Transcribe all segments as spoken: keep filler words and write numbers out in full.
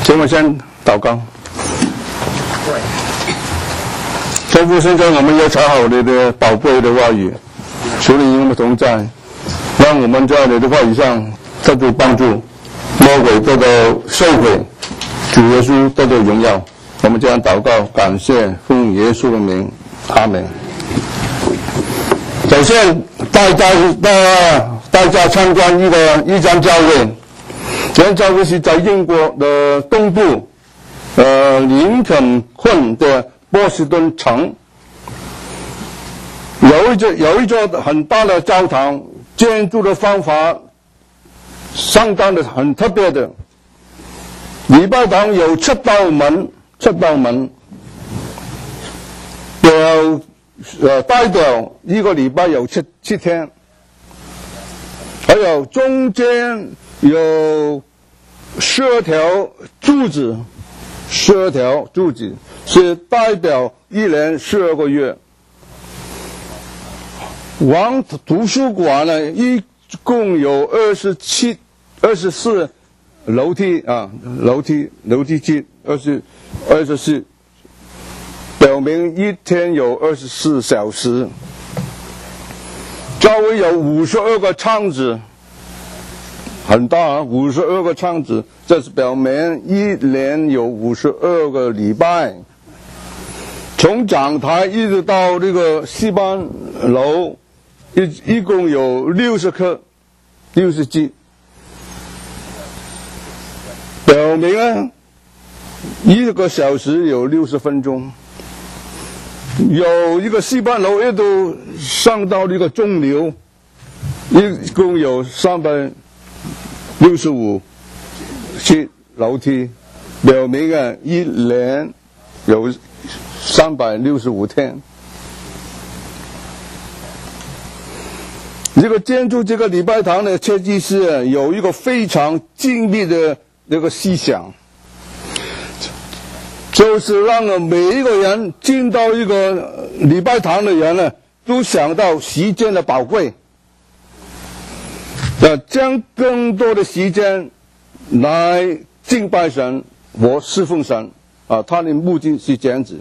请我先祷告。天父，现在我们要查好你的宝贵的话语，求你与我们同在，让我们在你的话语上得到帮助，魔鬼得到受毁，主耶稣得到荣耀。我们这样祷告，感谢奉耶稣的名，阿门。首先带大带大家参观一个一间教会，这间教会是在英国的东部，呃，林肯郡的波士顿城，有一座有一座很大的教堂，建筑的方法相当的很特别的。礼拜堂有七道门，七道门，表呃代表一个礼拜有七七天，还有中间有十二条柱子，十二条柱子是代表一年十二个月。王图书馆呢，一共有二十七、二十四楼梯啊，楼梯楼梯梯二十二十四，表明一天有二十四小时。教会有五十二个唱子，很大啊，五十二个唱子，这是表明一年有五十二个礼拜。从讲台一直到这个戏班楼，一一共有六十颗，六十级，表明啊，一个小时有六十分钟。有一个戏班楼一度上到这个中流，一共有三百六十五级楼梯，表明啊，一年有三百六十五天。这个建筑这个礼拜堂的设计师有一个非常精密的那个思想，就是让每一个人进到一个礼拜堂的人呢，都想到时间的宝贵，呃，将更多的时间来敬拜神和侍奉神啊，他的目的是这样子。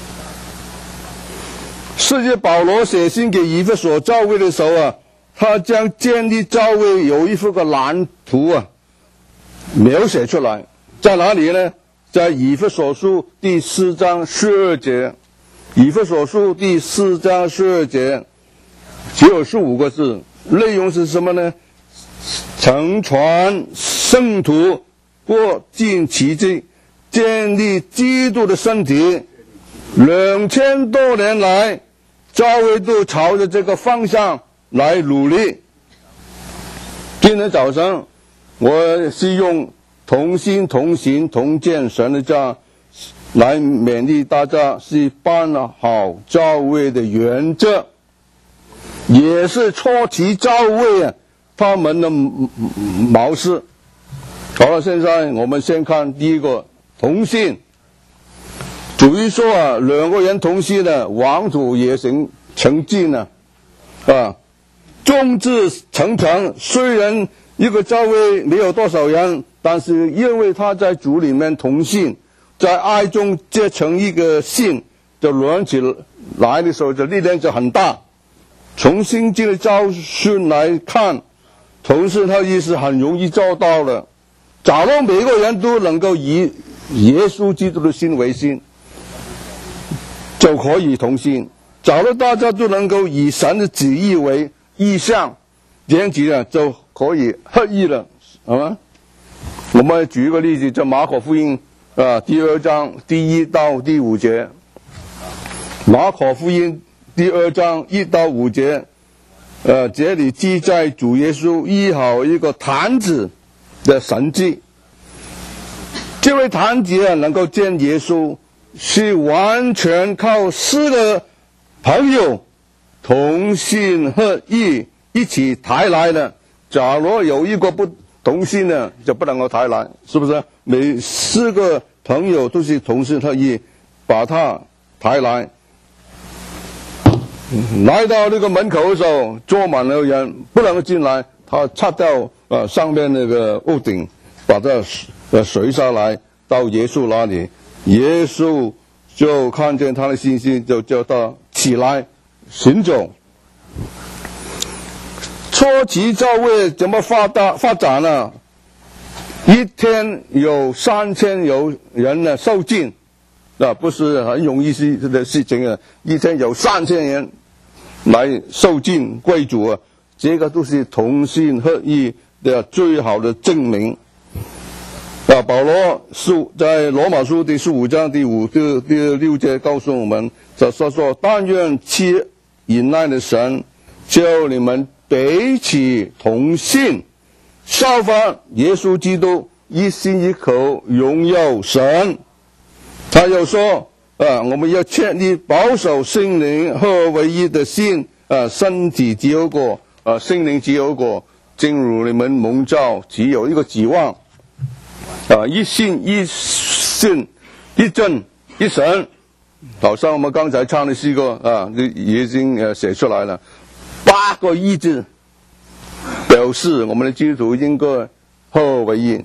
世界保罗写信给以弗所教会的时候啊，他将建立教会有一幅个蓝图啊，描写出来，在哪里呢？在以弗所书第四章十二节，以弗所书第四章十二节，只有十五个字，内容是什么呢？承传圣徒，过尽其职，建立基督的身体。两千多年来，教会都朝着这个方向来努力。今天早上，我是用同心同行同见神的家来勉励大家，是办好教会的原则，也是初期教会啊他们的模式。好了，现在我们先看第一个同心。主一说啊，两个人同心呢，王土也成成进呢，啊，众志成城。虽然一个教会没有多少人，但是因为他在主里面同心，在爱中结成一个信，就连起来的时候，这力量就很大。从圣经的教训来看，同心他意思很容易做到了。假如每个人都能够以耶稣基督的心为心，就可以同心。假如大家都能够以神的旨意为意向，这样子呢就可以合一了，好吗？我们举一个例子，就马可福音啊第二章第一到第五节。马可福音第二章一到五节，呃，这里记载主耶稣医好一个瘫子的神迹。这位瘫子啊，能够见耶稣，是完全靠四个朋友同心合意一起抬来的。假如有一个不同心呢，就不能够抬来，是不是？每四个朋友都是同心合意把他抬来。来到那个门口的时候，坐满了人，不能够进来，他拆掉呃上面那个屋顶，把它呃垂下来， 到耶稣那里，耶稣就看见他的信心，就叫他起来行走。初期教会怎么发大发展呢？一天有三千有人呢受浸，啊，不是很容易事的事情啊！一天有三千人来受浸归主啊，这个都是同心合意的最好的证明。啊，保罗书在罗马书第十五章第五第第六节告诉我们，就说说但愿赐忍耐的神，叫你们彼此同心，效法耶稣基督，一心一口荣耀神。他又说啊，我们要确立保守心灵合为一的心，啊，身体只有个，啊，心灵只有个，正如你们蒙召只有一个指望。啊，一信一信一真一神，好像我们刚才唱的诗歌啊，已经呃写出来了，八个意志表示我们的基督徒应该合为一。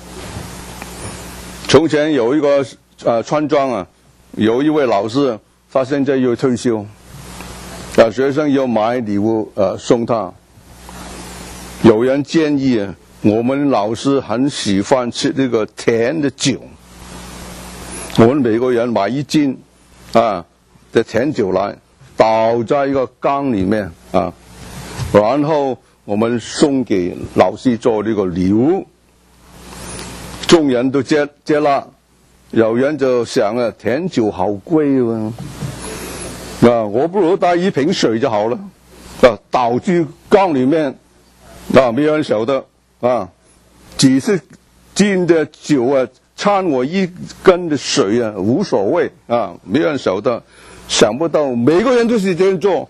从前有一个呃村庄啊，有一位老师，他现在要退休，啊，学生要买礼物呃送他，有人建议啊。我们老师很喜欢吃这个甜的酒，我们每个人买一斤啊的甜酒来，倒在一个缸里面啊，然后我们送给老师做这个礼物。众人都接接了，有人就想啊，甜酒好贵啊，啊，我不如带一瓶水就好了，啊，倒进缸里面，啊，没有人晓得。啊，几十斤的酒啊，掺我一根的水啊，无所谓啊，没人晓得。想不到每个人都是这样做，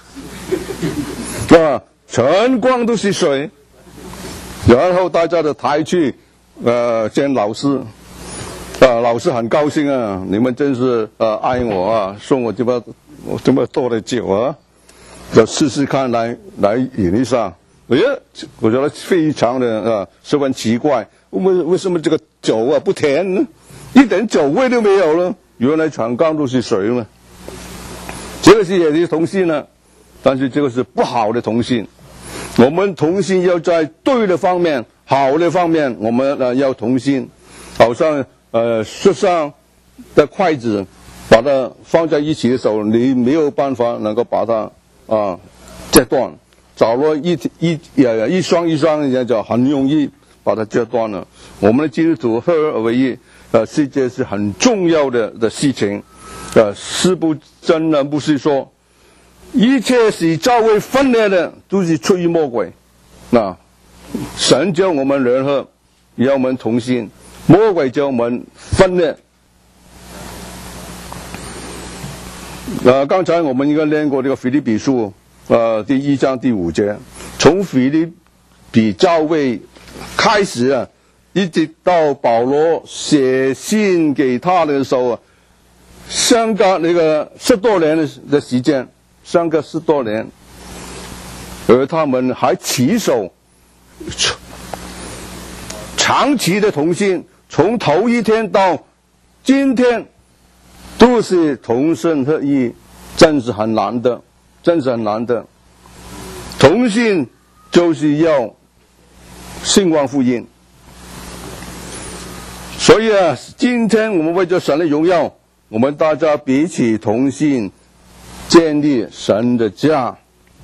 啊，全光都是水。然后大家就抬去呃见老师，啊，老师很高兴啊，你们真是呃爱我啊，送我这么这么多的酒啊，就试试看来来饮一下。哎呀，我觉得非常的啊，十分奇怪，为为什么这个酒啊不甜呢？一点酒味都没有了，原来全缸都是水嘛。这个是也是同心呢，但是这个是不好的同心。我们同心要在对的方面、好的方面，我们呃要同心。好像呃树上的筷子，把它放在一起的时候，你没有办法能够把它啊折断。找了一一呃一双一双的就很容易把它折断了。我们的基督徒合而为一，呃，是这是很重要的的事情。呃，是不真的不是说一切使教会分裂的都是出于魔鬼。那神叫我们联合，要我们同心；魔鬼叫我们分裂。呃，刚才我们应该练过这个腓立比书。呃，第一章第五节，从腓立比教会开始啊，一直到保罗写信给他的时候啊，相隔那个十多年的的时间，相隔十多年，而他们还持守长期的同心，从头一天到今天都是同心合意，真是很难的。真是很难的，同心就是要兴旺福音。所以啊，今天我们为着神的荣耀，我们大家彼此同心，建立神的家。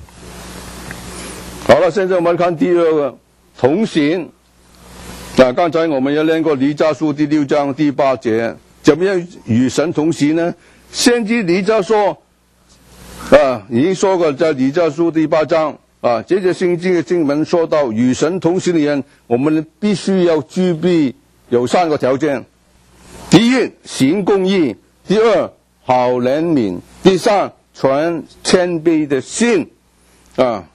好了，现在我们看第二个同心。那、啊、刚才我们也练过弥迦书第六章第八节，怎么样与神同行呢？先知弥迦说。啊，已经说过，在弥迦书第八章啊，这些圣经的经文说到，与神同行的人，我们必须要具备有三个条件：第一，行公义；第二，好怜悯；第三，存谦卑的心。啊，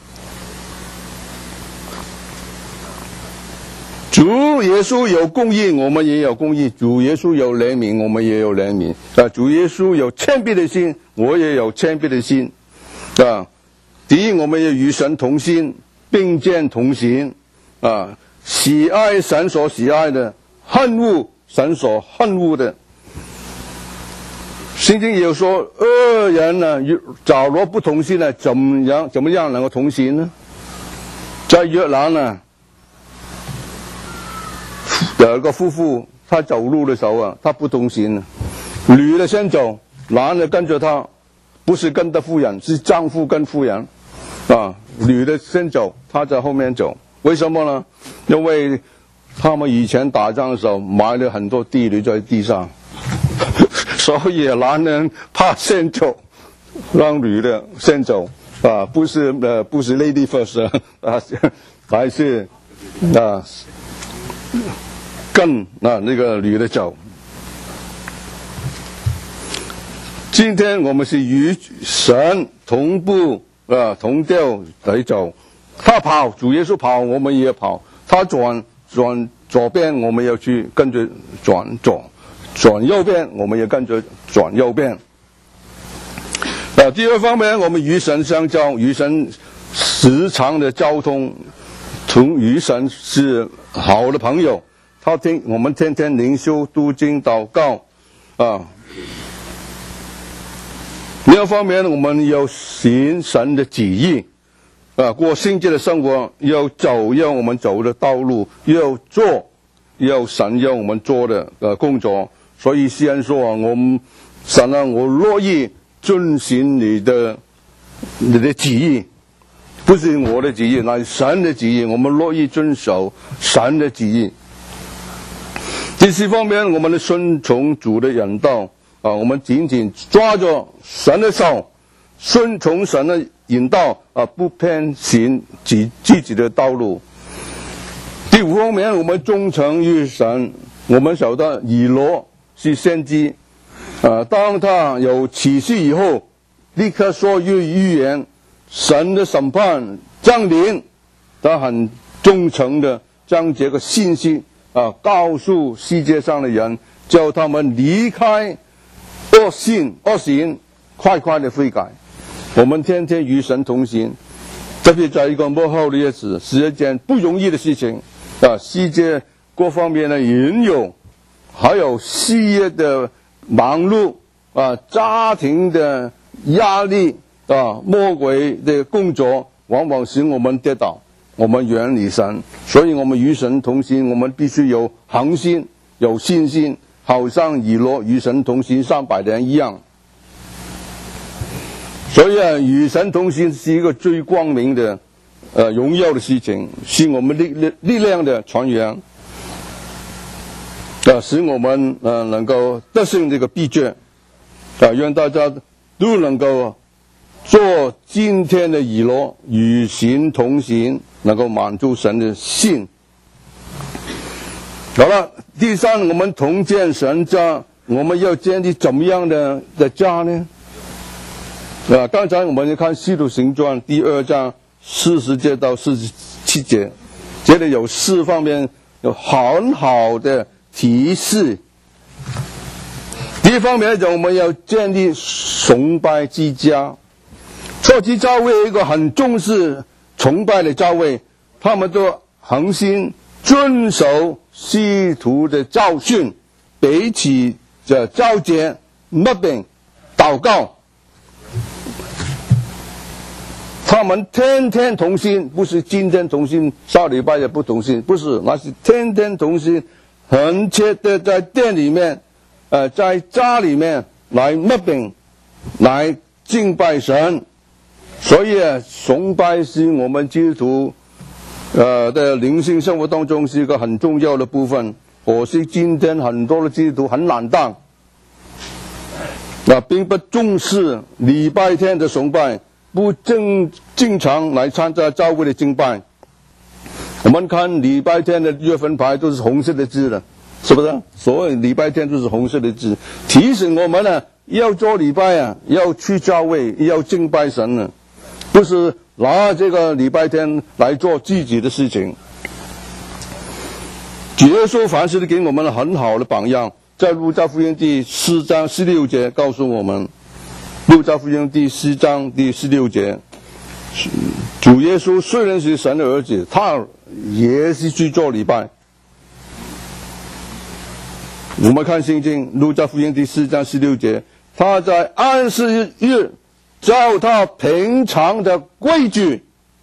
主耶稣有公义，我们也有公义；主耶稣有怜悯，我们也有怜悯。啊，主耶稣有谦卑的心。我也有谦卑的心，啊！第一，我们要与神同心，并肩同行，啊！喜爱神所喜爱的，恨恶神所恨恶的。圣经也有说，恶人呢，假如不同心呢，怎么样怎么样能够同行呢？在约兰呢，有一个夫妇，他走路的时候啊，他不同行，女的先走，男的跟着他，不是跟着妇人，是丈夫跟妇人，啊，女的先走，他在后面走。为什么呢？因为他们以前打仗的时候埋了很多地雷在地上，所以男人怕先走，让女的先走啊，不是呃不是 lady first 啊，还是啊跟啊那个女的走。今天我们是与神同步啊同调来走，他跑，主耶稣跑，我们也跑，他转转左边，我们要去跟着转左。转右边，我们也跟着转右边。啊，第二方面，我们与神相交，与神时常的交通，同与神是好的朋友。他听我们天天灵修、读经、祷告，啊。另一方面，我们要行神的旨意，啊，过圣洁的生活，要走要我们走的道路，要做要神要我们做的呃工作。所以诗人说啊，我们神啊，我乐意遵行你的你的旨意，不是我的旨意，乃是神的旨意。我们乐意遵守神的旨意。第四方面，我们的顺从主的引导啊，我们紧紧抓着神的手，顺从神的引导啊，不偏行自自己的道路。第五方面，我们忠诚于神，我们晓得以罗是先知，呃，当他有启示以后，立刻说预预言，神的审判降临，他很忠诚的将这个信息啊、呃、告诉世界上的人，叫他们离开恶信恶行，快快的悔改。我们天天与神同行，特别在一个末后的日子，是一件不容易的事情啊！世界各方面的引诱，还有事业的忙碌啊，家庭的压力啊，魔鬼的工作，往往使我们跌倒，我们远离神。所以我们与神同行，我们必须有恒心，有信心，好像以罗与神同行三百年一样。所以啊，与神同行是一个最光明的、呃荣耀的事情，是我们力力力量的传扬。啊，使我们呃能够得胜这个秘诀，啊，愿大家都能够做今天的以罗，与神同行，能够满足神的心。好了，第三，我们同建神家，我们要建立怎么样的的家呢？啊，刚才我们看《使徒行传》第二章四十节到四十七节，这里有四方面有很好的提示。第一方面来讲，我们要建立崇拜之家。初期教会有一个很重视崇拜的教会，他们都恒心遵守使徒的教训，彼此的交接、默饼、祷告。他们天天同心，不是今天同心，下礼拜也不同心，不是，那是天天同心，很切的在店里面，呃，在家里面来默饼，来敬拜神。所以啊，崇拜是我们基督徒呃的灵性生活当中是一个很重要的部分。可惜今天很多的基督徒很懒惰，那并不重视礼拜天的崇拜，不正经常来参加教会的敬拜。我们看礼拜天的月份牌都是红色的字的，是不是？所有礼拜天都是红色的字，提醒我们呢，要做礼拜啊，要去教会，要敬拜神呢，不是拿这个礼拜天来做自己的事情。主耶稣凡事都给我们很好的榜样，在路加福音第四章十六节告诉我们，路加福音第四章第十六节，主耶稣虽然是神的儿子，他也是去做礼拜。 我们看圣经路加福音第四章十六节，他在安息日照他平常的规矩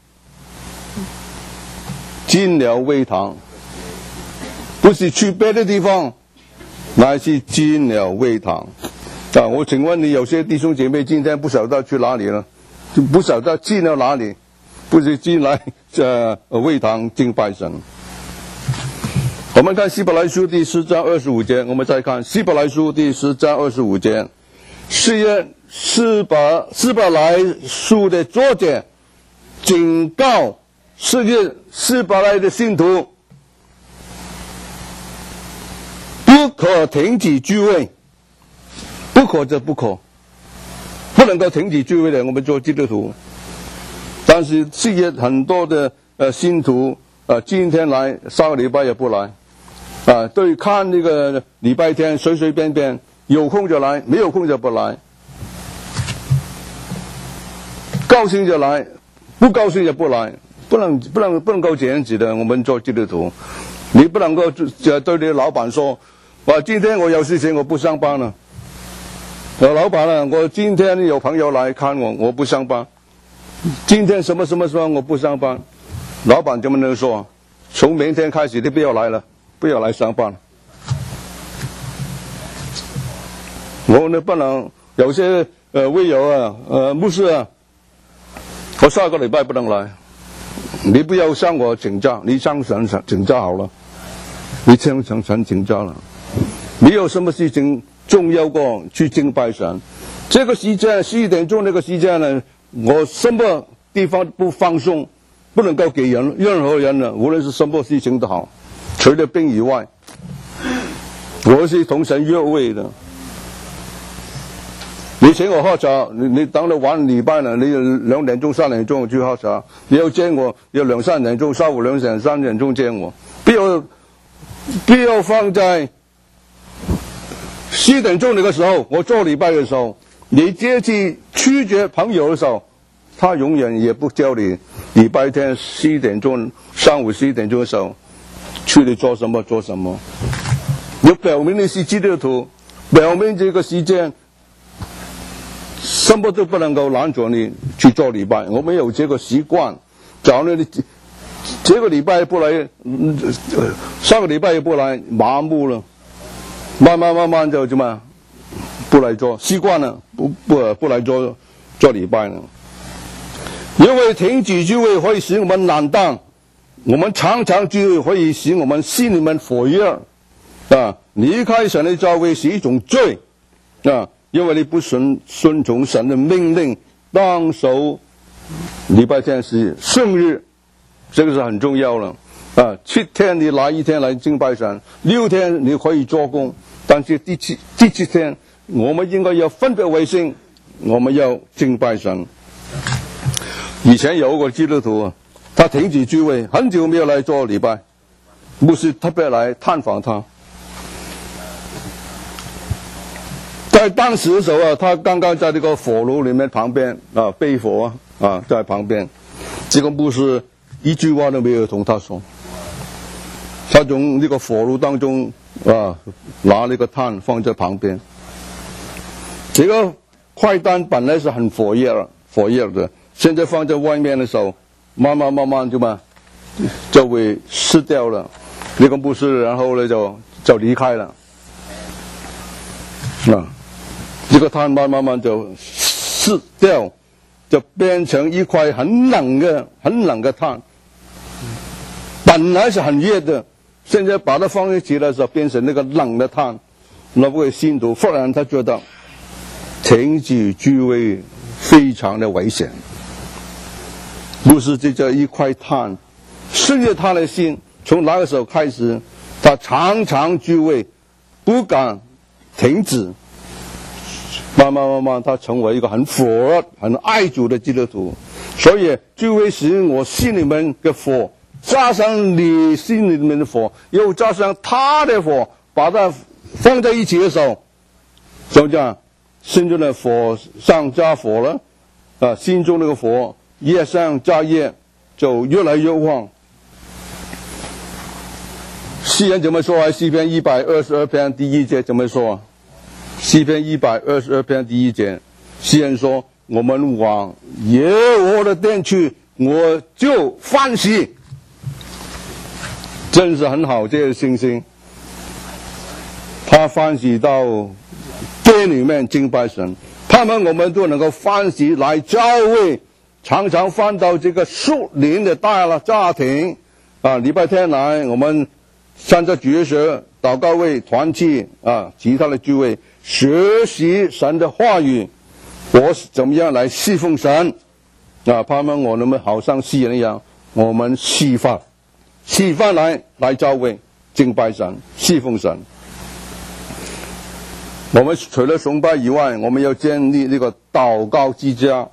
进了会堂，不是去别的地方，乃是进了会堂。啊，我请问你，有些弟兄姐妹今天不晓得去哪里了，就不晓得进了哪里，不是进来这会堂敬拜神。我们看希伯来书第十章二十五节，我们再看希伯来书第十章二十五节，是耶希伯希伯来书的作者警告世界希伯来的信徒，不可停止聚会，不可就不可，不能够停止聚会的。我们做基督徒，但是世界很多的呃信徒呃今天来，下个礼拜也不来。啊，对，看那个礼拜天随随便便，有空就来，没有空就不来，高兴就来，不高兴就不来，不能不能不能够这样子的。我们做基督徒，你不能够就对你的老板说，我今天我有事情我不上班了。我老板啊，我今天有朋友来看我，我不上班。今天什么什么什么我不上班，老板怎么能说？从明天开始你不要来了。不要来上班。我呢不能，有些呃会友啊，呃牧师啊，我下个礼拜不能来，你不要向我请假，你向神请假好了，你向神请假了，没有什么事情重要过去敬拜神。这个时间四点钟那个时间呢，我什么地方不放松，不能够给人任何人呢，无论是什么事情都好。除了病以外，我是同神约会的。你请我喝茶，你你等到晚禮拜了，你兩點鐘、三點鐘去喝茶，你要見我，要兩三點鐘、下午兩點、三點鐘見我，不要不要放在四點鐘那個時候，我做禮拜的時候，你接去拒絕朋友的時候，他永遠也不叫你禮拜天四點鐘、上午四點鐘的時候。去你做什麼做什麼，你表明你是基督徒，表明這個時間什麼都不能夠攔住你去做禮拜。我們有這個習慣，假如你這個禮拜不來，上個禮拜也不來，麻木了，慢慢慢慢就怎麼不來做，習慣了，不不不來做做禮拜了。因為停止聚會會使我們懶惰。我們常常聚會可以使我們心裏面火熱啊！離開神的教會是一種罪啊，因為你不順順從神的命令，當守禮拜天是聖日，這個是很重要了啊！七天你來一天來敬拜神，六天你可以做工，但是第七第七天我們應該要分別為聖，我們要敬拜神。以前有一個基督徒啊。他停止聚會，很久沒有來做禮拜，牧師特別來探訪他。在當時的時候啊，他剛剛在這個火爐裡面旁邊啊備火啊，啊在旁邊，這個牧師一句話都沒有同他說。他從這個火爐當中啊拿那個炭放在旁邊。這個塊炭本來是很火熱火熱的，現在放在外面的時候。慢慢慢慢就嘛就會熄掉了，那個牧師然後呢就就離開了，啊，這個炭慢慢慢就熄掉，就變成一塊很冷的很冷的炭，本來是很熱的，現在把它放一起的時候變成那個冷的炭，那位信徒忽然他覺得停止聚會非常的危險。牧師就這一塊炭，順着他的心，從那個時候開始，他常常聚會，不敢停止。慢慢慢慢，他成為一個很火熱、很愛主的基督徒。所以聚會使我心裏面的火，加上你心裏面的火，又加上他的火，把它放在一起的時候，就這樣，心中的火上加火了，啊，心中那個火。越上加越，就越來越旺。 诗人怎么说啊？诗篇一百二十二篇第一节怎么说啊？诗篇一百二十二篇第一节，诗人说：“我们往耶和华的殿去，我就欢喜。”真是很好，这个信心。他欢喜到殿里面敬拜神，盼望我们都能够欢喜来教会，常常翻到这个属灵的大了家庭啊。礼拜天来，我们参加主日学、祷告会、团契啊，其他的聚会，学习神的话语，我怎么样来侍奉神啊？盼望我们好像诗人一样，我们释放。释放来来教会敬拜神侍奉神。我们除了崇拜以外，我们要建立这个祷告之家。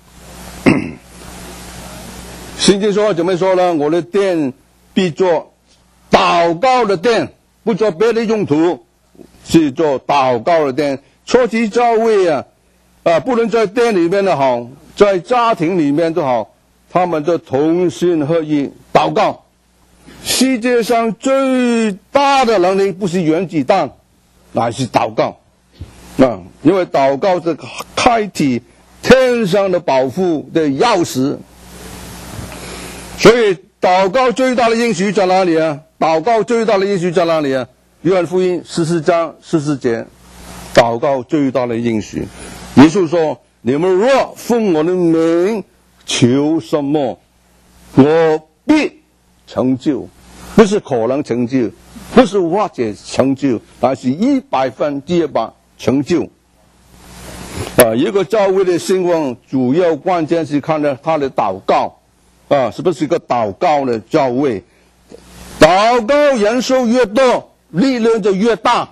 圣经说怎么说呢？我的殿必做祷告的殿，不做别的用途，是做祷告的殿。初期教会啊啊，不论在殿里面的好，在家庭里面都好，他们都同心合意祷告。世界上最大的能力不是原子弹，乃是祷告啊！因为祷告是开启天上的保护的钥匙。所以祷告最大的应许在哪里啊？祷告最大的应许在哪里啊？约翰福音十四章十四节，祷告最大的应许。耶稣说：“你们若奉我的名求什么，我必成就。”不是可能成就，不是或者成就，而是一百分之一百成就。啊，一个教会的兴旺，主要关键是看到他的祷告，啊，是不是一个祷告的教会？祷告人数越多，力量就越大，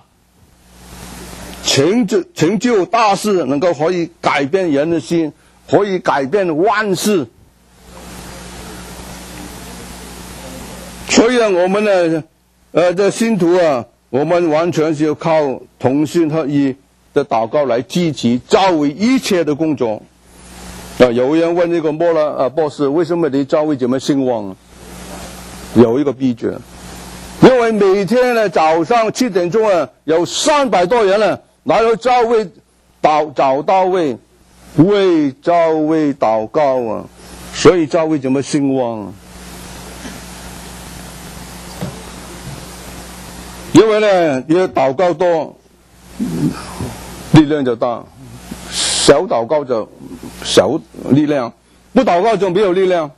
成就成就大事，能够可以改变人的心，可以改变万事。所以啊，我们呢，呃，这信徒啊，我们完全是要靠同心合意的祷告来支持教会一切的工作。啊，有人问这个莫拉啊博士，为什么你教会这么兴旺？有一个秘诀，因为每天呢早上七点钟啊，有三百多人呢来到教会祷找到位，为教会祷告啊，所以教会这么兴旺啊。因为呢，你祷告多，力量就大；少祷告就少力量，不祷告就没有力量。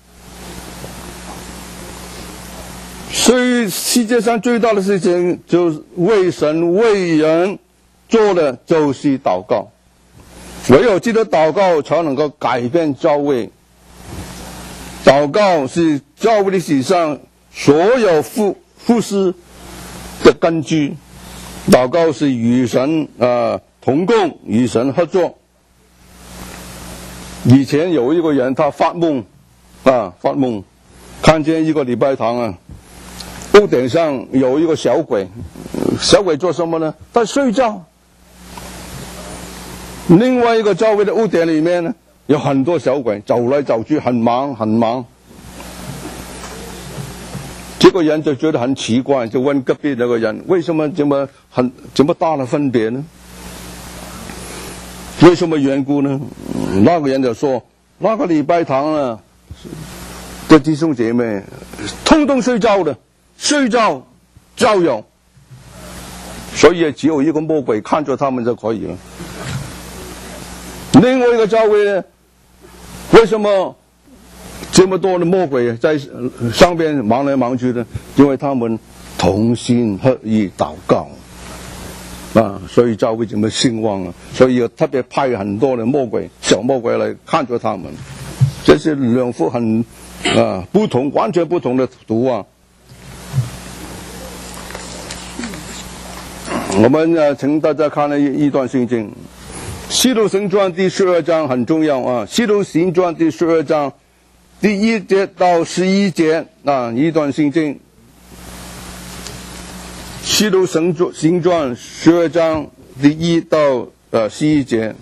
所以世界上最大的事情，就是为神为人做的就是祷告。唯有记得祷告，才能够改变教会。祷告是教会历史上所有服服侍的根据。祷告是与神啊、呃、同工，与神合作。以前有一个人，他发梦啊，发梦看见一个礼拜堂啊，屋顶上有一个小鬼，小鬼做什么呢？他睡觉。另外一个教会的屋顶里面呢，有很多小鬼走来走去，很忙很忙。这个人就觉得很奇怪，就问隔壁那个人：为什么这么很这么大的分别呢？为什么缘故呢？嗯、那个人就说：那个礼拜堂呢的弟兄姐妹，通通睡觉的，睡觉照有，所以只有一个魔鬼看着他们就可以了。另外一个教会呢，为什么这么多的魔鬼在上边忙来忙去的？因为他们同心合意祷告啊，所以教会这么兴旺啊。所以特别派很多的魔鬼、小魔鬼来看着他们。这是两幅很啊不同、完全不同的图啊。我们啊，请大家看了一一段圣经，《使徒行传》第十二章很重要啊，《使徒行传》第十二章第一节到十一节啊，一段圣经，《使徒行传》十二章第一到呃十一节。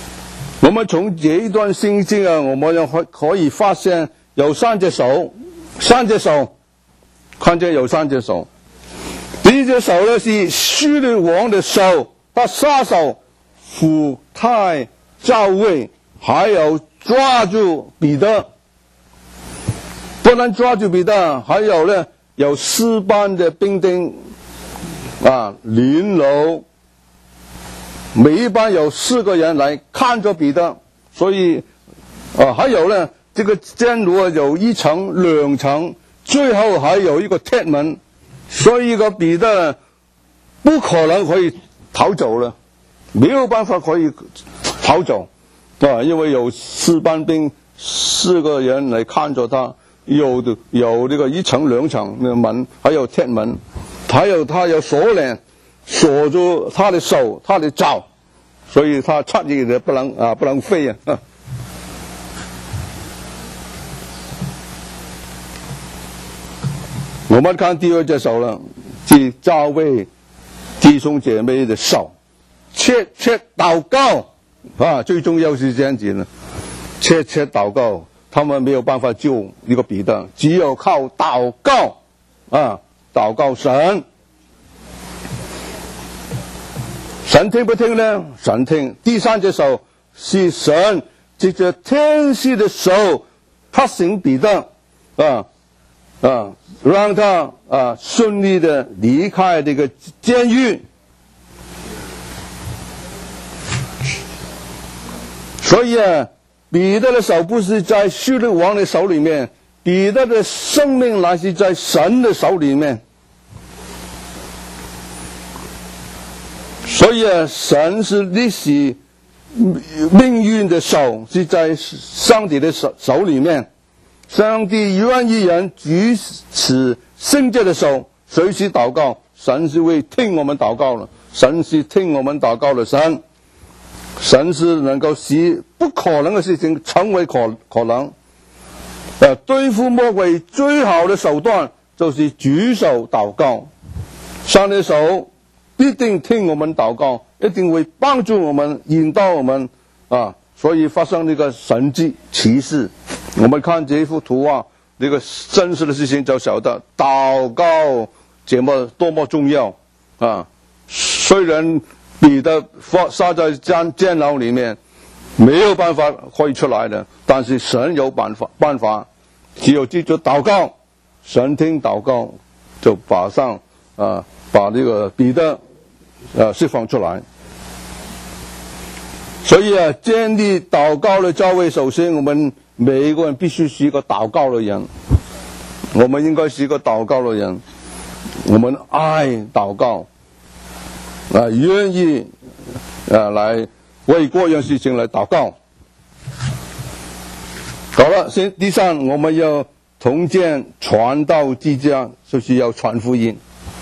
我们从这一段圣经啊，我们可可以发现有三只手三隻手，看見有三隻手。第一隻手呢是希律王的手，他撒手扶太教尉，還有抓住彼得。不能抓住彼得，還有呢有四班的兵丁啊輪流，每一班有四個人來看着彼得，所以啊還有呢這個監獄有一層兩層，最後還有一個鐵門，所以個彼得不可能可以逃走了，沒有辦法可以逃走啊，因為有四班兵四個人來看着他。有的有這個一層兩層的門，還有鐵門，還有他有鎖鏈鎖住他的手他的腳，所以他出去的不能啊不能飛啊。我們看第二隻手了，是教會弟兄姐妹的手，切切禱告啊，最重要是這樣子呢，切切禱告。他們沒有辦法救一個彼得，只有靠禱告啊，禱告神。神聽不聽呢？神聽。第三隻手是神藉着天使的手拍醒彼得啊啊，讓他啊順利的離開這個監獄。所以啊，彼得的手不是在希律王的手裏面，彼得的生命乃是在神的手裏面。所以啊，神是歷史命運的手是在上帝的手手裏面。上帝願意人舉起聖潔的手，隨時禱告，神是會聽我們禱告的，神是聽我們禱告的神。神是能夠使不可能的事情成為可可能。呃，對付魔鬼最好的手段就是舉手禱告，神的手必定聽我們禱告，一定會幫助我們引導我們啊，所以發生這個神蹟奇事。我們看這幅圖畫，這個真實的事情就曉得禱告這麼多麼重要啊！雖然彼得殺在監監牢裏面，沒有辦法可以出來的，但是神有辦法，辦法只有記住禱告，神聽禱告，就馬上啊把這個彼得啊釋放出來。所以啊，建立禱告的教會，首先我們每一個人必須是一個禱告的人，我們應該是一個禱告的人，我們愛禱告。啊，願意啊來為各樣事情來禱告。好了，先第三，我們要同建傳道之家，就是要傳福音。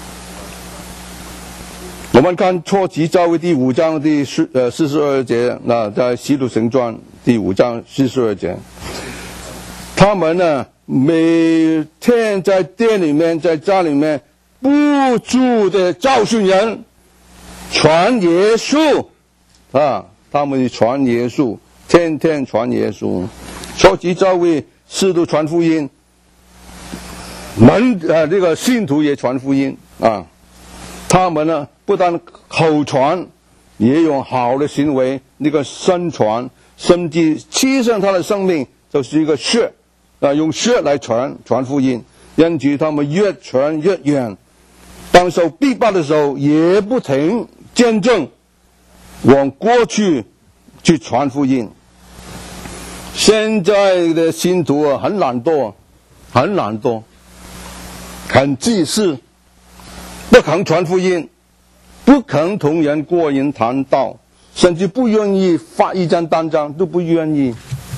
我們看初期教會第五章第四呃四十二節，那在使徒行傳第五章四十二節，他們呢每天在店裏面，在家裏面不住的教訓人。傳耶穌啊，他們傳耶穌，天天傳耶穌。初期教會使徒傳福音，門啊這個信徒也傳福音啊。他們呢不但口傳，也用好的行為，那個身傳，甚至犧牲他的生命，就是一個血啊，用血來傳傳福音。因此他們越傳越遠，當受逼迫的時候也不停見證，往過去去傳福音。現在的信徒啊，很懶惰，很懶惰，很自私，不肯傳福音，不肯同人過人談道，甚至不願意發一張單張，都不願意。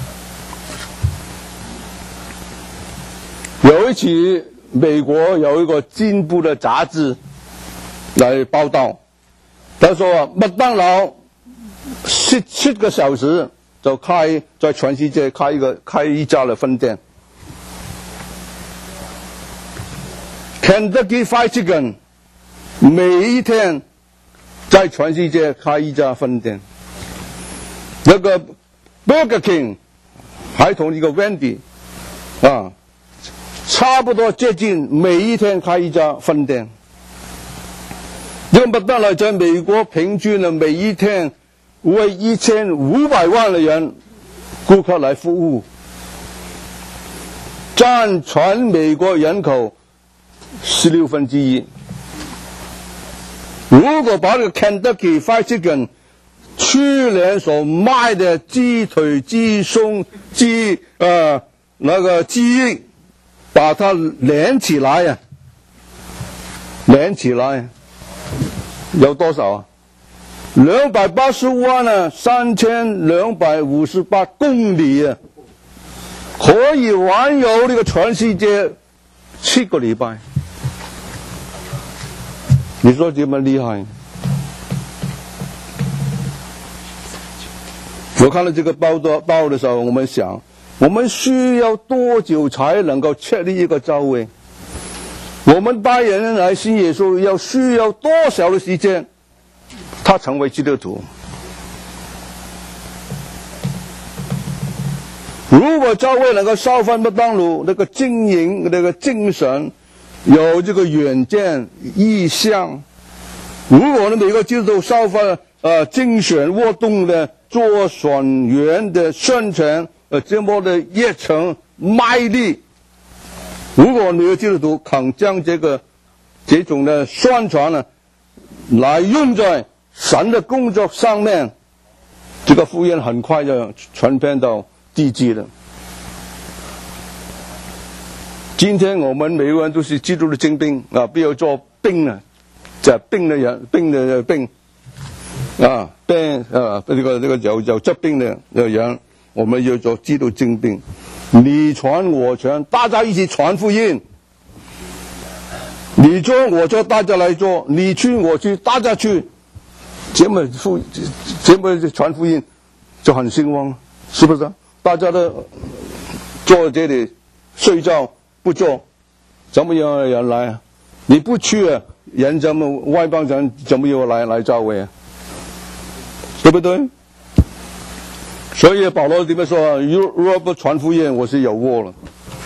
有一次，美國有一個進步的雜誌來報道。他說麥當勞十七個小時就開在全世界開一個開一家的分店。Kentucky Fried Chicken 每一天在全世界開一家分店。那個 Burger King 還同一個 Wendy 啊差不多接近每一天开一家分店。这个麦当劳在美国平均呢，每一天为一千五百万的人顾客来服务，占全美国人口十六分之一。如果把这个 Kentucky Fried Chicken 去年所卖的鸡腿、鸡胸、鸡呃那个鸡，把它连起来呀、啊，连起来有多少啊？两百八十万呢，三千两百五十八公里啊，可以环游这个全世界七个礼拜。你说这么厉害？我看到这个报道报的时候，我们想，我们需要多久才能够确立一个教会？我们拜人来信耶稣要需要多少的时间，他成为基督徒？如果教会能够烧饭不当炉，那个经营那个精神，有这个远见意向，如果呢每个基督徒烧饭呃精选活动的做选员的宣传呃这么的热诚卖力，如果每个基督徒肯将这个这种的宣传呢来用在神的工作上面，这个福音很快就传遍到地极了。今天我们每个人都是基督的精兵啊，不要做兵啊，这兵的人，兵的兵啊，兵啊，这个这个有有执兵的人，我们要做基督精兵，你传我传，大家一起传福音。你做我做，大家来做；你去我去，大家去。这么福，这么传福音就很兴旺，是不是？大家都坐这里睡觉不做，怎么样人来啊？你不去啊，人怎么外邦人怎么样来来教会啊？对不对？所以保罗怎么说？如若不传福音，我是有祸了。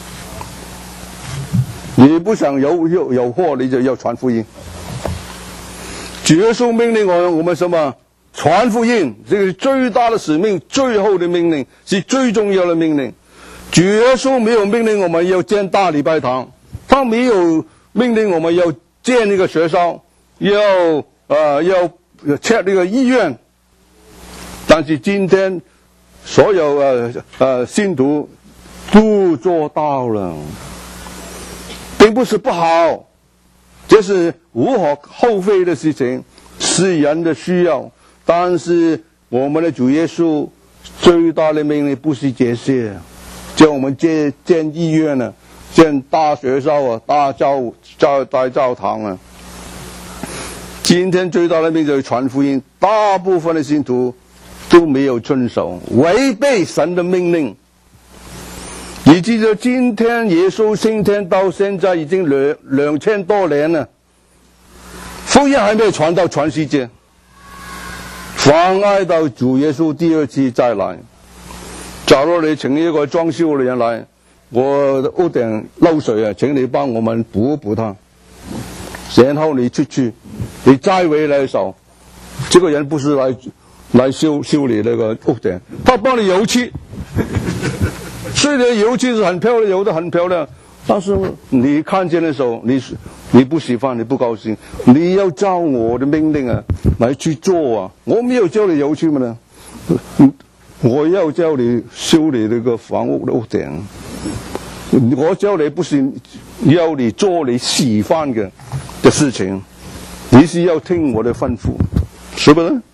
你不想有有有祸，你就要传福音。主耶稣命令我我们什么？传福音，这个是最大的使命，最后的命令，是最重要的命令。主耶稣没有命令我们要建大礼拜堂，他没有命令我们要建一个学校，要呃要设那个医院。但是今天所有呃呃信徒都做到了，并不是不好。这是无可厚非的事情，是人的需要。但是我们的主耶稣最大的命令不是这些，叫我们建建医院呢，建大学校啊，大教教大教堂啊。今天最大的命令就是传福音，大部分的信徒都没有遵守，违背神的命令。以至于今天耶稣升天到现在已经两两千多年了，福音还没有传到全世界，妨碍到主耶稣第二次再来。假如你请一个裝修的人來，我的屋頂漏水啊，請你幫我們補補它。然後你出去，你再回來的時候，這個人不是來來修修你那個屋頂，他幫你油漆。虽然油漆是很漂亮，油的很漂亮，但是你看见的时候，你你不喜欢，你不高兴，你要照我的命令啊来去做啊！我没有教你油漆嘛，我要教你修你那个房屋的屋顶。我教你不是要你做你喜欢的的事情，你是要听我的吩咐，是不是？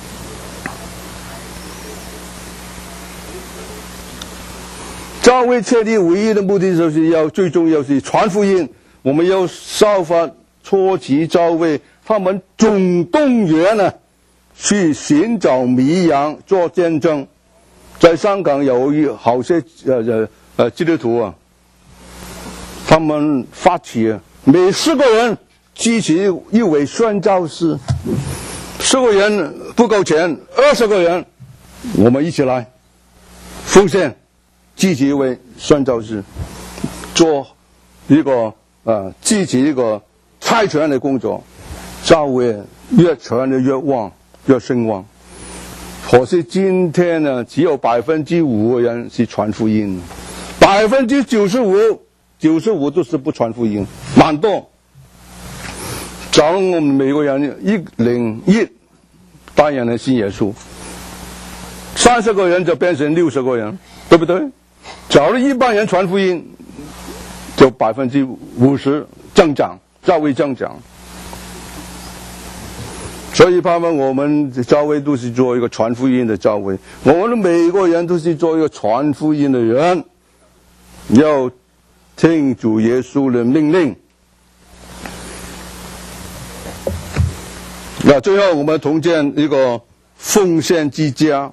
教会确立唯一的目的就是要最重要是传福音，我们要效法初期教会，他们总动员呢去寻找迷羊做见证。在香港有一好些呃呃呃基督徒啊，他们发起啊，每四个人支持一位宣教士，四个人不够钱，二十个人，我们一起来奉献。积极为宣教士做一个啊积极一个差传的工作，教会越传的越旺，越兴旺。可是今天呢，只有百分之五的人是传福音，百分之九十五，九十五都是不传福音，蛮多。假如我们每个人一零一单人的信耶稣，三十个人就变成六十个人，对不对？假如一般人传福音，就百分之五十增长，教会增长。所以盼望我们教会都是做一个传福音的教会，我们每个人都是做一个传福音的人，要听主耶稣的命令。那最后我们同建一个奉献之家。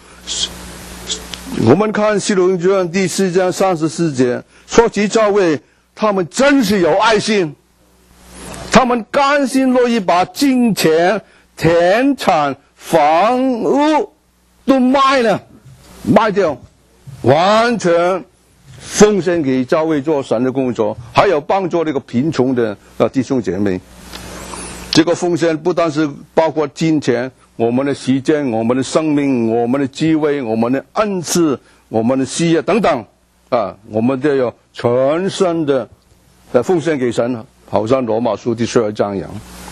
我们看使徒行传第四章三十四节，说起教会，他们真是有爱心，他们甘心乐意把金钱、田产、房屋都卖了，卖掉，完全奉献给教会做神的工作，还有帮助那个贫穷的弟兄姐妹。这个奉献不单是包括金钱，我们的时间、我们的生命、我们的智慧、我们的恩赐、我们的事业等等啊，我们都要全身的奉献给神，好像罗马书第十二章一样。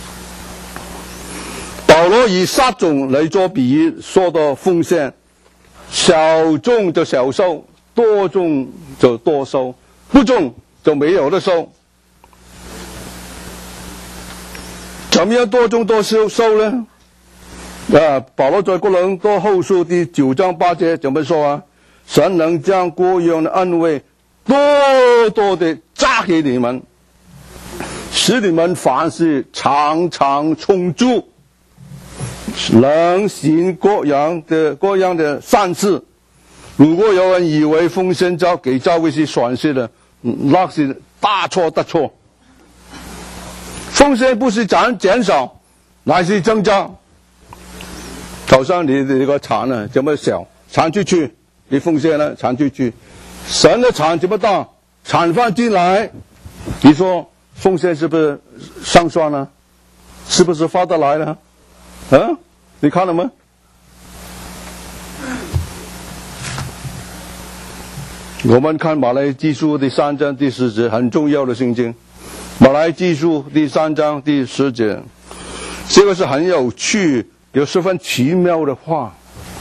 保罗以撒种来做比喻，说到奉献，小种就小收，多种就多收，不种就没有的收。怎么样多种多收收呢？啊，保罗在哥林多后书第九章八节怎么说啊？神能将各样的恩惠多多的加给你们，使你们凡事常常充足，能行各样的各样的善事。如果有人以为奉献教给教会是损失的，那是大错特错。奉献不是减减少，乃是增加。好像你你个产呢这么小，产出去，你奉献了产出去，神的产这么大，产饭进来，你说奉献是不是上算呢？是不是发得来呢？啊，你看了吗？我们看马来基书第三章第十节，很重要的圣经。马来基书第三章第十节，这个是很有趣，有十分奇妙的话。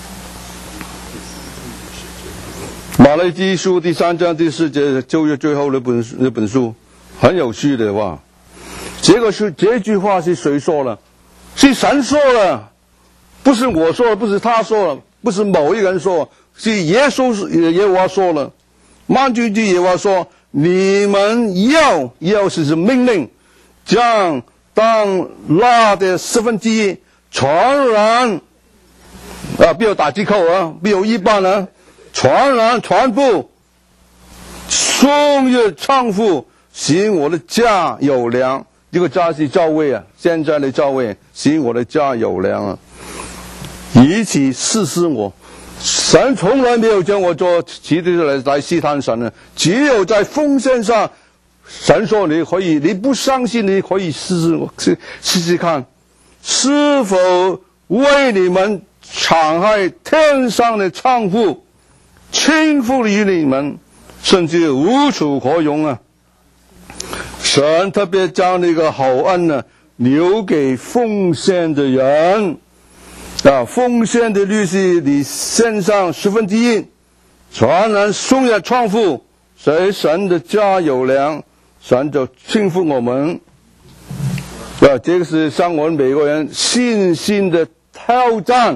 马来基书第三章第四节，旧约最后那本那本书，很有趣的话。这个是这句话是谁说了？是神说了，不是我说了，不是他说了，不是某一个人说，是耶稣耶和华说了。万军之耶和华说，你们要要是命令，将当纳的十分之一全然啊，不要打折扣啊，不要一半啊，全然全部送入仓库，使我的家有粮。这个家是教会啊，现在的教会，使我的家有粮啊，以此试试我。神从来没有将我做其他来来试探神的，只有在奉献上，神说你可以，你不相信你可以试试我试试试看，是否为你们敞开天上的仓库，倾覆于你们，甚至无处可容啊！神特别将那个好恩呢留给奉献的人。啊，奉献的律是你献上十分之一，全然送入仓库，使神的家有粮，神就庆福我们。啊，这个是向我们每个人信心的挑战。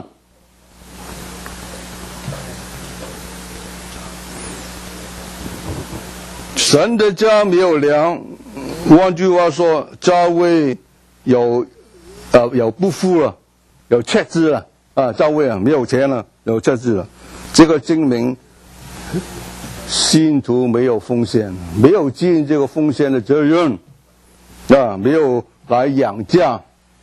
神的家没有粮，换句话说，教会有呃有不富了。有赤字了啊，教会啊没有钱了，有赤字了，这个证明信徒没有奉献，没有尽这个奉献的责任啊，没有来养家。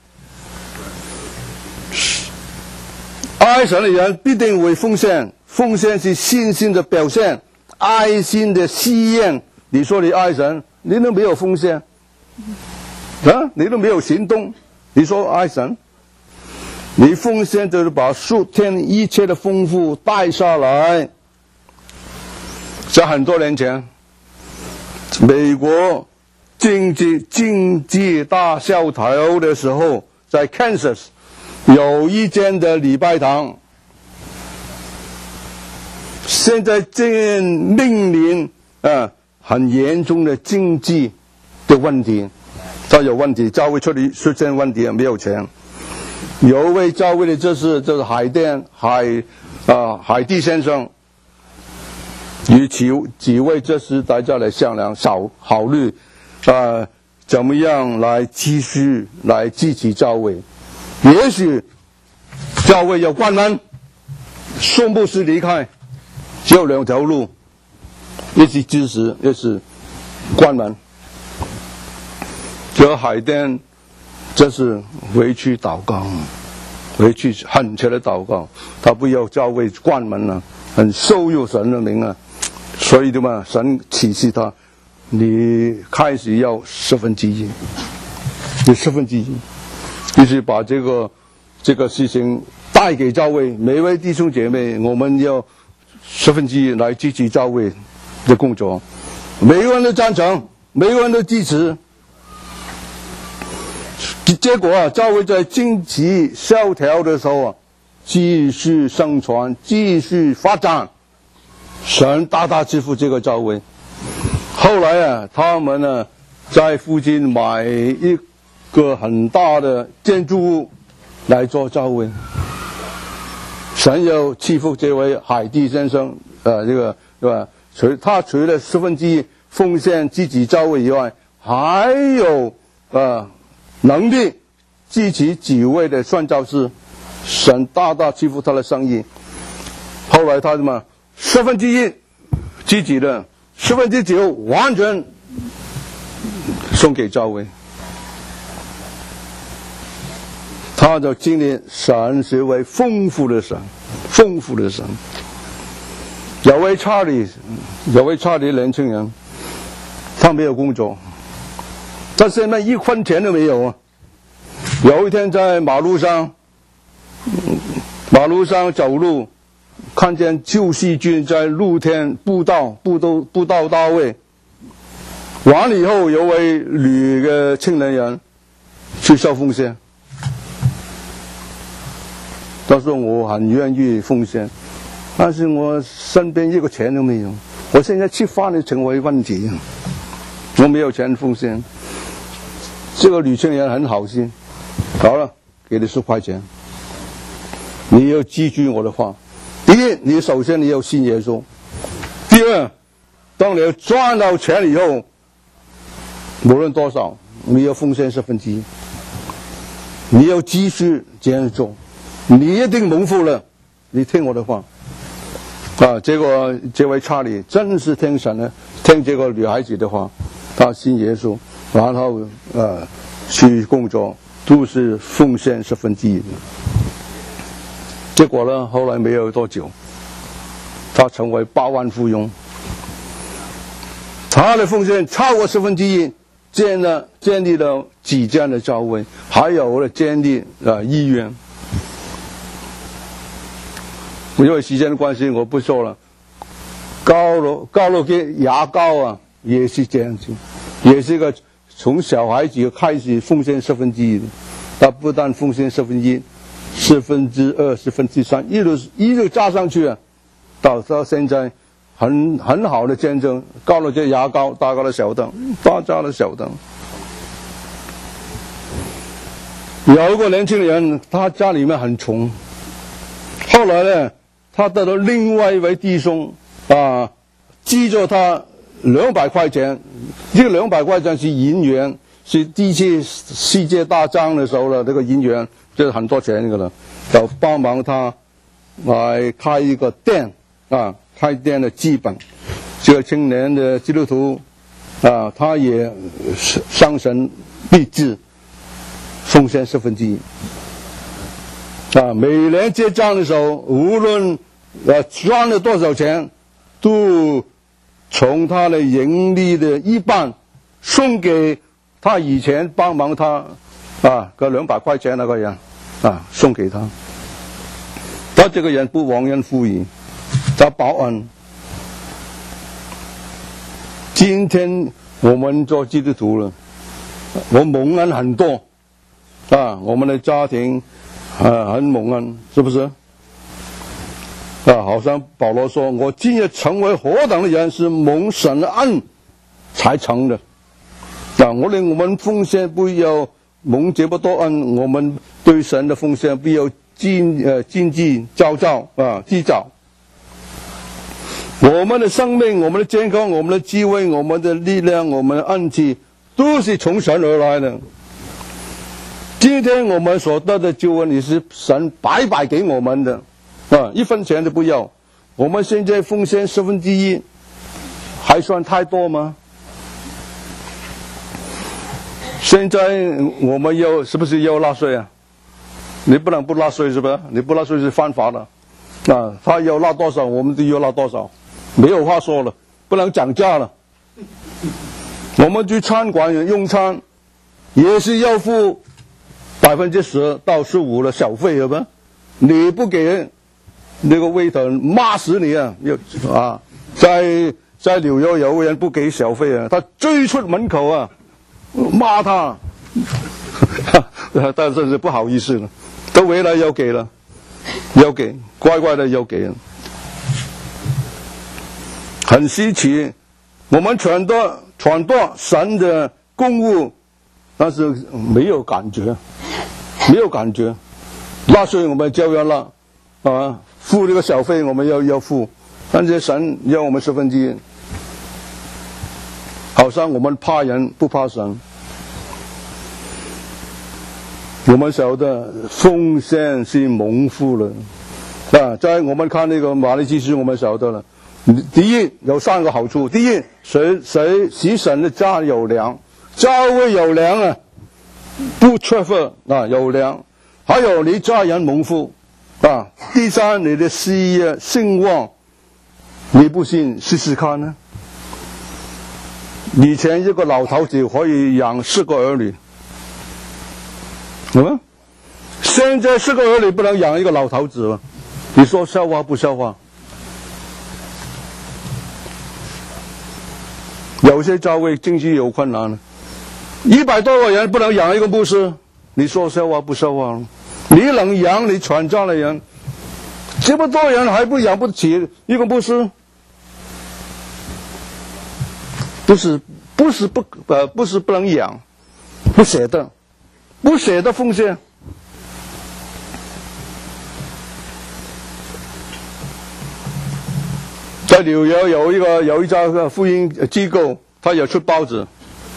爱神的人必定会奉献，奉献是信心的表现，爱心的试验。你说你爱神， 你都没有奉献，啊，你都没有行动，你说爱神？你奉献就是把数天一切的丰富带下来。在很多年前，美国经济经济大萧条的时候，在 Kansas 有一间的礼拜堂，现在正面临啊很严重的经济的问题，它有问题，教会出里出现问题，没有钱。有一位教会的这是就是海淀海啊海蒂先生，与几几位这时大家来商量，考考虑啊怎么样来继续来支持教会。也许教会要关门，宋牧师离开，只有两条路，一是支持，一是关门。这海淀这是回去祷告，回去恳切的祷告，他不要教会关门了，很羞辱神的名啊！所以的嘛，神启示他，你开始要十分之一，你十分之一，就是把这个这个事情带给教会每位弟兄姐妹，我们要十分之一来支持教会的工作，每个人都赞成，每个人都支持。结果啊，教会在经济萧条的时候啊，继续生存，继续发展，神大大赐福这个教会。后来啊，他们呢在附近买一个很大的建筑物来做教会。神又赐福这位海蒂先生，呃，这个对吧？除他除了十分之一奉献自己教会以外，还有呃。能力支持几位的宣教士，神大大赐福他的生意。后来他什么十分之一自己的，十分之九完全送给教会。他就经历神是为丰富的神，丰富的神。有位查理，有位查理年轻人，他没有工作。他现在一分钱都没有啊！有一天在马路上，马路上走路，看见救世军在露天布道，布道布道大会。完了以后，有位女的青年人去收奉献。他说：“我很愿意奉献，但是我身边一个钱都没有，我现在吃饭都成为问题，我没有钱奉献。”这个女青年很好心，好了，给你十块钱。你要记住我的话，第一，你首先你要信耶稣；第二，当你赚到钱以后，无论多少，你要奉献十分之一，你要继续这样做，你一定蒙福了。你听我的话啊！结果这位查理真是听神的，听这个女孩子的话，他信耶稣。然后呃去工作，都是奉献十分之一的。结果呢，后来没有多久，他成为百万富翁。他的奉献超过十分之一，建了建立了几间的教会，还有了建立呃医院。因为时间的关系，我不说了。高楼高楼的牙膏啊，也是这样子，也是一个。从小孩子开始奉献十分之一，他不但奉献十分之一，四分之二、四分之三，一路一路加上去啊，到到现在很很好的见证。高了这牙膏，大高的小灯，大家的小灯。有一个年轻人，他家里面很穷，后来呢，他得到另外一位弟兄啊，记着他。两百块钱，这个两百块钱是银元，是第一次世界大战的时候的这个银元，这是很多钱的了。就帮忙他来开一个店啊，开店的基本。这个青年的基督徒啊，他也上神立志，奉献十分之一。啊，每年结账的时候，无论呃赚了多少钱，都从他的盈利的一半送给他以前帮忙他啊个两百块钱那个人啊，送给他。他这个人不忘恩负义，他报恩。今天我们做基督徒了，我蒙恩很多啊，我们的家庭啊很蒙恩，是不是？啊，好像保罗说，我今日成为何等的人，是蒙神的恩才成的。啊，我令我们奉献不要蒙这么多恩，我们对神的奉献不要斤呃斤计较较啊计较。我们的生命、我们的健康、我们的智慧、我们的力量、我们的恩赐，都是从神而来的。今天我们所得的救恩也是神白白给我们的。啊，一分钱都不要。我们现在奉献十分之一，还算太多吗？现在我们要是不是要纳税啊？你不能不纳税是吧？你不纳税是犯法的。啊，他要纳多少，我们就要纳多少，没有话说了，不能涨价了。我们去餐馆用餐，也是要付百分之十到十五的小费，是吧？你不给那个waiter骂死你啊！要啊，在在纽约有个人不给小费啊，他追出门口啊，骂他，但是是不好意思了，都回来要给了，要给，乖乖的要给了，很稀奇。我们传达传达神的公务，但是没有感觉，没有感觉。纳税我们就要纳，啊。付这个小费我们要要付，但是神要我们十分之一，好像我们怕人不怕神。我们晓得奉献是蒙福了啊！在我们看那个马利基书，我们晓得了。第一有三个好处：第一，谁谁使神的家有粮，教会有粮啊，不缺乏啊，有粮；还有你家人蒙福。啊，第三，你的事业兴旺，你不信试试看呢？以前一个老头子可以养四个儿女，嗯，现在四个儿女不能养一个老头子了，你说笑话不笑话？有些教会经济有困难了，一百多个人不能养一个牧师，你说笑话不笑话？你能养你全家的人，这么多人还不养不起一个牧师？不是不是不呃不是不能养，不舍得，不舍得奉献。在纽约有一个有一家福音机构，他有出报纸。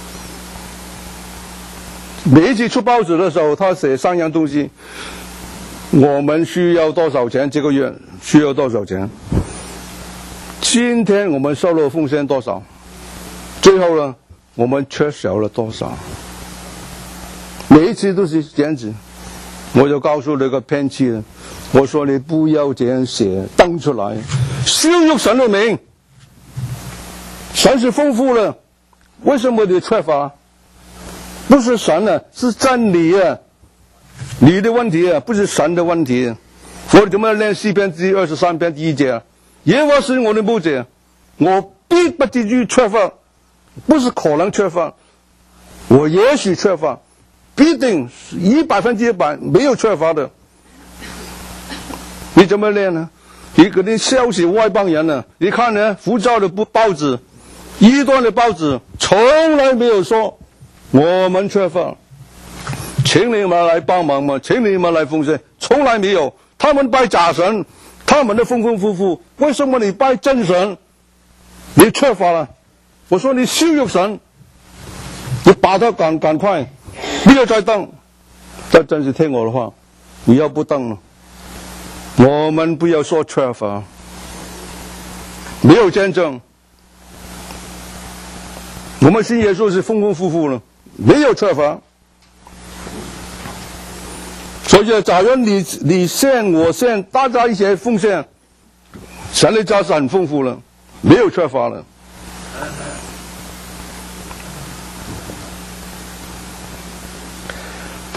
每一次出报纸的时候，他写三样东西：我们需要多少钱，这个月需要多少钱，今天我们收入奉献多少，最后呢，我们缺少了多少。每一次都是这样子。我就告诉那个编辑了，我说你不要这样写登出来，羞辱神的名。神是丰富了，为什么你缺乏？不是神啊，是真理啊，你的问题啊，不是神的问题。我怎么念诗篇第二十三篇第一节？耶和华是我的牧者，我必不至于缺乏，不是可能缺乏，我也许缺乏，必定一百分之一百没有缺乏的。你怎么念呢？你肯定笑死外邦人呢、啊。你看呢，浮躁的报纸，异端的报纸，从来没有说我们缺乏，请你们来帮忙嘛，请你们来奉献，从来没有。他们拜假神，他们的丰丰富富，为什么你拜真神？你缺乏了。我说你羞辱神，你把他赶赶快，不要再当。这真是听我的话，你要不当了，我们不要说缺乏，没有见证。我们信耶稣是丰丰富富了，没有缺乏。所以假如你你献我献，大家一起奉献，神的家是很丰富了，没有缺乏了。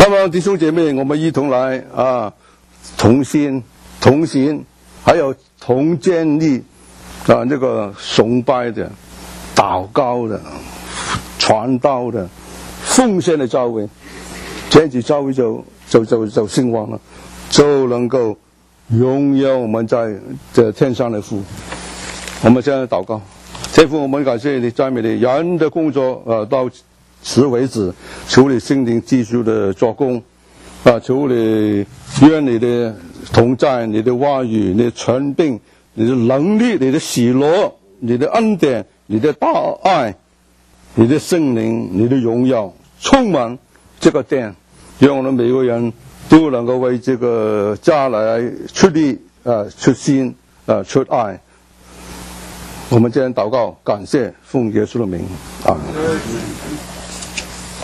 那么弟兄姐妹，我们一同来啊，同心同行，还有同建立啊这个崇拜的、祷告的、传道的、奉献的教会，这样子教会就就就就兴旺了，就能够荣耀我们在这天上的父。我们现在祷告，天父，我们感谢你，赞美你，人的工作呃到此为止，求你心灵继续的做工啊！求你愿你的同在、你的话语、你的权柄、你的能力、你的喜乐、你的恩典、你的大爱、你的圣灵、你的荣耀充满这个殿，让我们每个人都能够为这个家来出力啊、出心啊、出爱。我们这样祷告，感谢奉耶稣的名，阿们。